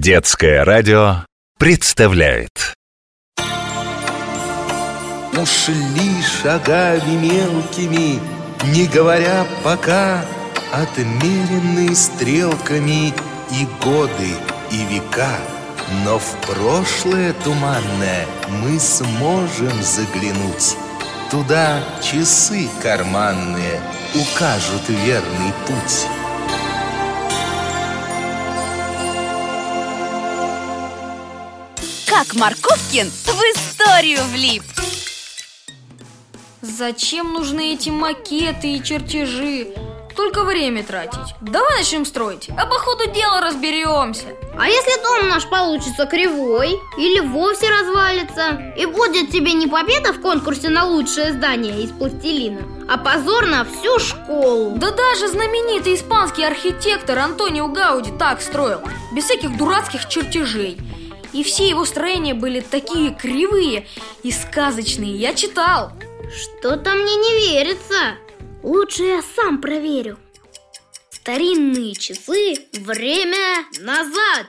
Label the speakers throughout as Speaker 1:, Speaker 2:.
Speaker 1: Детское радио представляет.
Speaker 2: Ушли шагами мелкими, не говоря пока, отмеренные стрелками и годы, и века. Но в прошлое туманное мы сможем заглянуть. Туда часы карманные укажут верный путь.
Speaker 3: Как Марковкин в историю влип.
Speaker 4: Зачем нужны эти макеты и чертежи? Только время тратить. Давай начнем строить, а по ходу дела разберемся.
Speaker 5: А если дом наш получится кривой или вовсе развалится? И будет тебе не победа в конкурсе на лучшее здание из пластилина, а позор на всю школу.
Speaker 4: Да даже знаменитый испанский архитектор Антонио Гауди так строил, без всяких дурацких чертежей. И все его строения были такие кривые и сказочные. Я читал.
Speaker 5: Что-то мне не верится. Лучше я сам проверю. Старинные часы, время назад.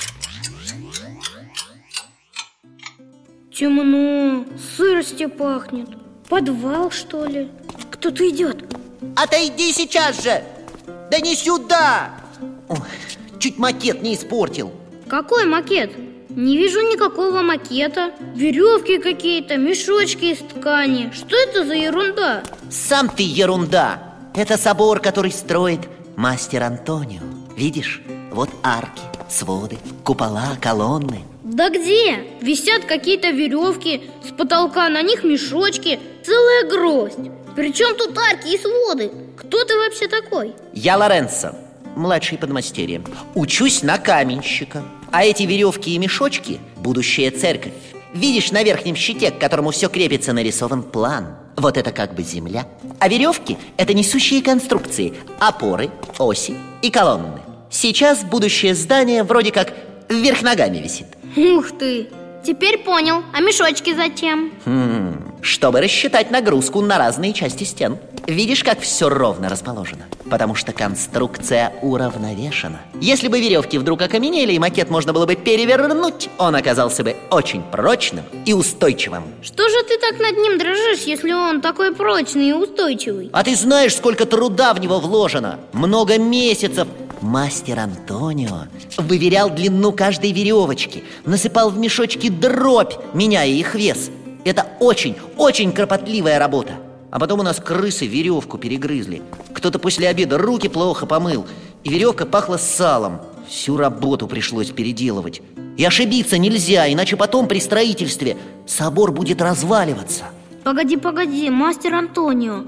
Speaker 5: Темно, сыростью пахнет. Подвал, что ли? Кто-то идет.
Speaker 6: Отойди сейчас же! Да не сюда! Ой, чуть макет не испортил.
Speaker 5: Какой макет? Не вижу никакого макета. Веревки какие-то, мешочки из ткани. Что это за ерунда?
Speaker 6: Сам ты ерунда. Это собор, который строит мастер Антонио. Видишь, вот арки, своды, купола, колонны.
Speaker 5: Да где? Висят какие-то веревки, с потолка на них мешочки, целая гроздь. Причем тут арки и своды? Кто ты вообще такой?
Speaker 6: Я Лоренцо, младший подмастерье. Учусь на каменщика. А эти веревки и мешочки – будущая церковь. Видишь, на верхнем щите, к которому все крепится, нарисован план. Вот это как бы земля. А веревки – это несущие конструкции, опоры, оси и колонны. Сейчас будущее здание вроде как вверх ногами висит.
Speaker 5: Ух ты! Теперь понял. А мешочки зачем?
Speaker 6: Чтобы рассчитать нагрузку на разные части стен. Видишь, как все ровно расположено? Потому что конструкция уравновешена. Если бы веревки вдруг окаменели и макет можно было бы перевернуть, он оказался бы очень прочным и устойчивым.
Speaker 5: Что же ты так над ним дрожишь, если он такой прочный и устойчивый?
Speaker 6: А ты знаешь, сколько труда в него вложено? Много месяцев. Мастер Антонио выверял длину каждой веревочки, насыпал в мешочки дробь, меняя их вес. Это очень кропотливая работа. А потом у нас крысы веревку перегрызли. Кто-то после обеда руки плохо помыл, и веревка пахла салом. Всю работу пришлось переделывать. И ошибиться нельзя, иначе потом при строительстве собор будет разваливаться.
Speaker 5: Погоди, мастер Антонио.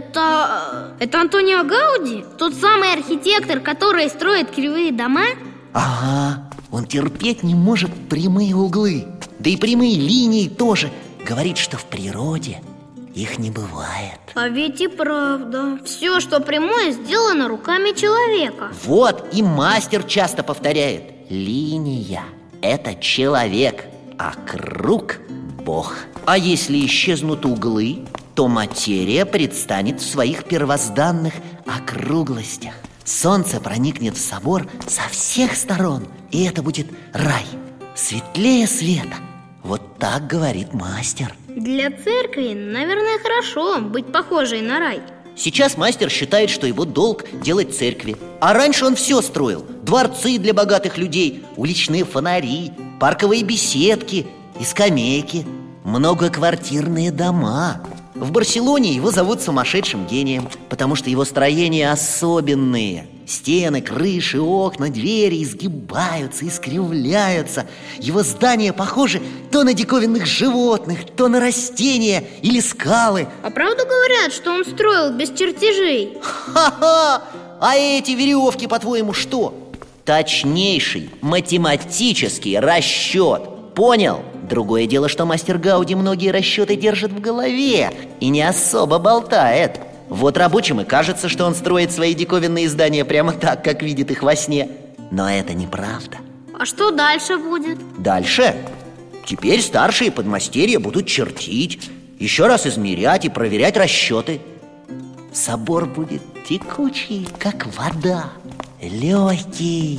Speaker 5: Это Антонио Гауди? Тот самый архитектор, который строит кривые дома?
Speaker 6: Ага, он терпеть не может прямые углы. Да и прямые линии тоже. Говорит, что в природе их не бывает.
Speaker 5: А ведь и правда. Все, что прямое, сделано руками человека.
Speaker 6: Вот, и мастер часто повторяет: линия – это человек, а круг – Бог. А если исчезнут углы, то материя предстанет в своих первозданных округлостях. Солнце проникнет в собор со всех сторон, и это будет рай, светлее света. Вот так говорит мастер.
Speaker 5: Для церкви, наверное, хорошо быть похожей на рай.
Speaker 6: Сейчас мастер считает, что его долг делать церкви. А раньше он все строил: дворцы для богатых людей, уличные фонари, парковые беседки и скамейки, многоквартирные дома. В Барселоне его зовут сумасшедшим гением, потому что его строения особенные. Стены, крыши, окна, двери изгибаются, искривляются. Его здания похожи то на диковинных животных, то на растения или скалы.
Speaker 5: А правда говорят, что он строил без чертежей?
Speaker 6: Ха-ха! А эти веревки, по-твоему, что? Точнейший математический расчет. Понял? Другое дело, что мастер Гауди многие расчеты держит в голове и не особо болтает. Вот рабочим и кажется, что он строит свои диковинные здания прямо так, как видит их во сне. Но это неправда.
Speaker 5: А что дальше будет?
Speaker 6: Дальше? Теперь старшие подмастерья будут чертить, еще раз измерять и проверять расчеты. Собор будет текучий, как вода, легкий,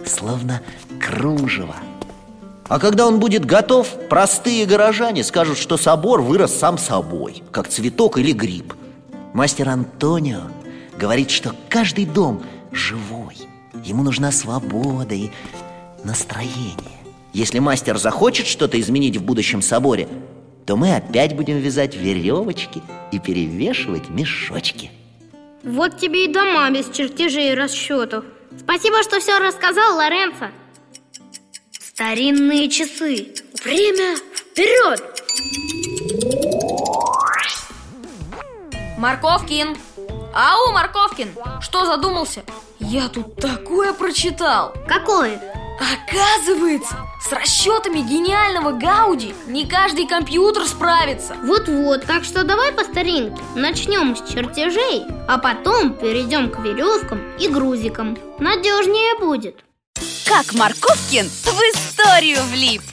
Speaker 6: словно кружево. А когда он будет готов, простые горожане скажут, что собор вырос сам собой, как цветок или гриб. Мастер Антонио говорит, что каждый дом живой. Ему нужна свобода и настроение. Если мастер захочет что-то изменить в будущем соборе, то мы опять будем вязать веревочки и перевешивать мешочки.
Speaker 5: Вот тебе и дома без чертежей и расчетов. Спасибо, что все рассказал, Лоренцо.
Speaker 4: Старинные часы. Время вперед! Морковкин! Ау, Морковкин! Что задумался? Я тут такое прочитал.
Speaker 5: Какое?
Speaker 4: Оказывается, с расчетами гениального Гауди не каждый компьютер справится.
Speaker 5: Вот-вот, так что давай по старинке. Начнем с чертежей, а потом перейдем к веревкам и грузикам. Надежнее будет.
Speaker 3: Как Морковкин в историю влип.